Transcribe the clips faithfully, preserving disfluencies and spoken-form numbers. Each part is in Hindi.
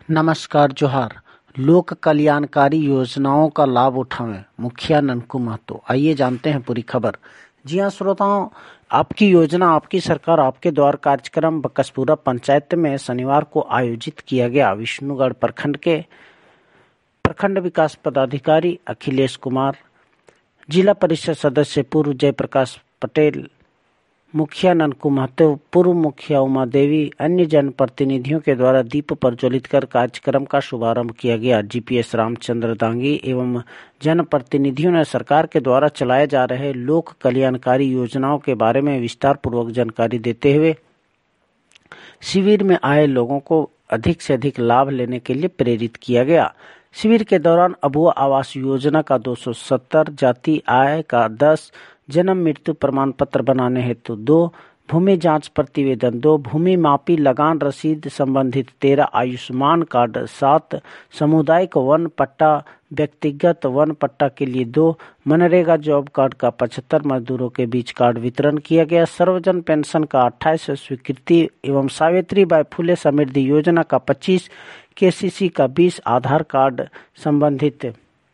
नमस्कार जोहार। लोक कल्याणकारी योजनाओं का लाभ उठाएं, मुखिया ननकू महतो। आइए जानते हैं पूरी खबर। जी हां श्रोताओं, आपकी योजना आपकी सरकार आपके द्वार कार्यक्रम बकसपुरा पंचायत में शनिवार को आयोजित किया गया। विष्णुगढ़ प्रखंड के प्रखंड विकास पदाधिकारी अखिलेश कुमार, जिला परिषद सदस्य पूर्व जयप्रकाश पटेल, मुखिया ननकू महतो, पूर्व मुखिया उमा देवी, अन्य जनप्रतिनिधियों के द्वारा दीप प्रज्वलित कर कार्यक्रम का शुभारंभ किया गया। जीपीएस रामचंद्र दांगी एवं जनप्रतिनिधियों ने सरकार के द्वारा चलाए जा रहे लोक कल्याणकारी योजनाओं के बारे में विस्तार पूर्वक जानकारी देते हुए शिविर में आए लोगों को अधिक से अधिक लाभ लेने के लिए प्रेरित किया गया। शिविर के दौरान अबुआ आवास योजना का दो सौ सत्तर, जाति आय का दस, जन्म मृत्यु प्रमाण पत्र बनाने हेतु दो, भूमि जांच प्रतिवेदन दो, भूमि मापी लगान रसीद संबंधित तेरह, आयुष्मान कार्ड सात, सामुदायिक वन पट्टा, व्यक्तिगत वन पट्टा के लिए दो, मनरेगा जॉब कार्ड का पचहत्तर मजदूरों के बीच कार्ड वितरण किया गया। सर्वजन पेंशन का अट्ठाईस स्वीकृति एवं सावित्री बाई फुले समृद्धि योजना का पच्चीस, केसीसी का बीस, आधार कार्ड संबंधित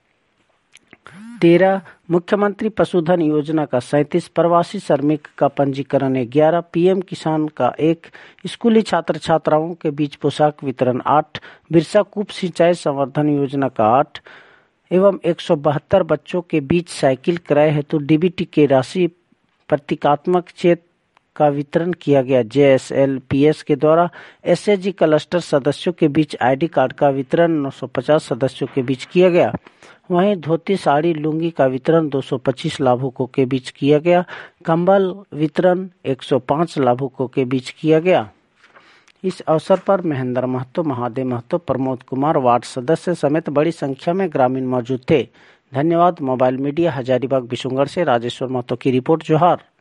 तेरह, मुख्यमंत्री पशुधन योजना का सैंतीस, प्रवासी श्रमिक का पंजीकरण ग्यारह, पीएम किसान का एक, स्कूली छात्र छात्राओं के बीच पोशाक वितरण आठ, बिरसा कूप सिंचाई संवर्धन योजना का आठ एवं एक सौ बहत्तर बच्चों के बीच साइकिल क्रय हेतु डीबीटी की राशि प्रतीकात्मक चेक का वितरण किया गया। जेएसएलपीएस के द्वारा एसएचजी क्लस्टर सदस्यों के बीच आईडी कार्ड का वितरण नौ सौ पचास सदस्यों के बीच किया गया। वहीं धोती साड़ी लुंगी का वितरण दो सौ पच्चीस लाभुकों के बीच किया गया। कंबल वितरण एक सौ पाँच लाभुकों के बीच किया गया। इस अवसर पर महेंद्र महतो, महादेव महतो, प्रमोद कुमार, वार्ड सदस्य समेत बड़ी संख्या में ग्रामीण मौजूद थे। धन्यवाद। मोबाइल मीडिया हजारीबाग विशुनगढ़ से राजेश्वर महतो की रिपोर्ट। जोहार।